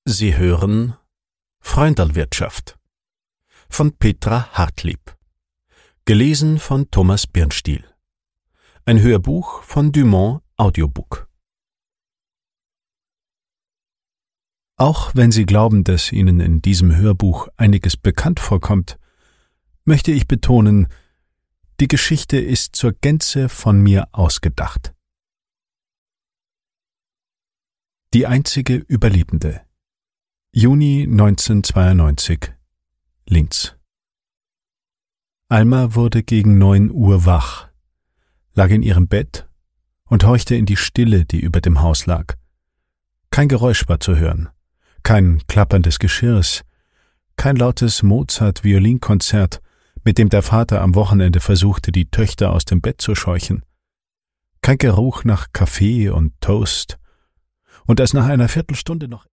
Sie hören Freundalwirtschaft von Petra Hartlieb, gelesen von Thomas Birnstiel. Ein Hörbuch von Dumont Audiobook. Auch wenn Sie glauben, dass Ihnen in diesem Hörbuch einiges bekannt vorkommt, möchte ich betonen, die Geschichte ist zur Gänze von mir ausgedacht. Die einzige Überlebende. Juni 1992, Linz. Alma wurde gegen 9 Uhr wach, lag in ihrem Bett und horchte in die Stille, die über dem Haus lag. Kein Geräusch war zu hören, kein Klappern des Geschirrs, kein lautes Mozart-Violinkonzert, mit dem der Vater am Wochenende versuchte, die Töchter aus dem Bett zu scheuchen. Kein Geruch nach Kaffee und Toast. Und als nach einer Viertelstunde noch